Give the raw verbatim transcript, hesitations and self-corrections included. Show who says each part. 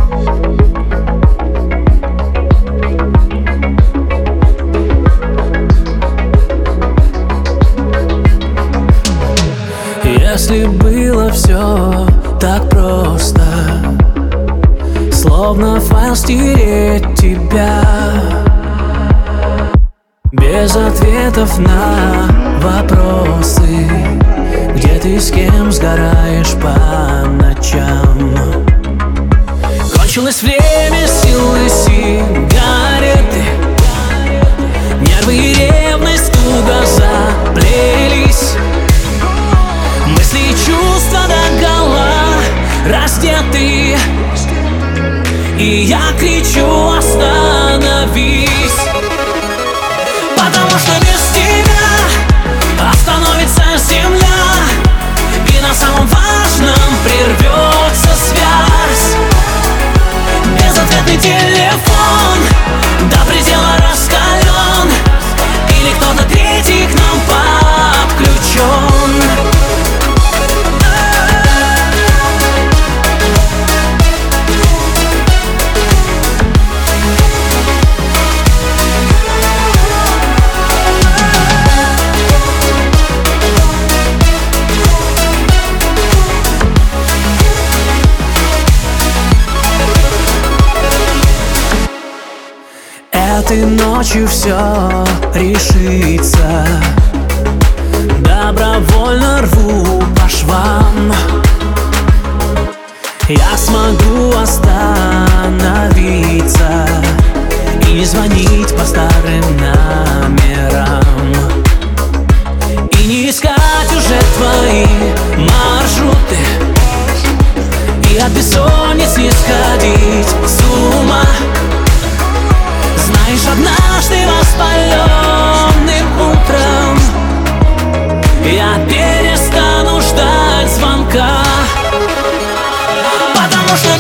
Speaker 1: Если было все так просто, словно файл стереть тебя, без ответов на вопросы, где ты с кем сгораешь по ночам. Кончилось время, силы сигареты, нервы и ревность туго заплелись. Мысли и чувства догола раздеты, и я кричу: остановись. Потому что без тебя остановится земля, и на самом важном прервется связь. Безответный телефон до предела раскален, или кто-то третий к нам подключен. Этой ночью все решится, добровольно рву по швам. Я смогу остановиться и не звонить по старым номерам, и не искать уже твои маршруты, и от бессонниц не сходить с ума. Знаешь, однажды воспаленным утром я перестану ждать звонка, потому что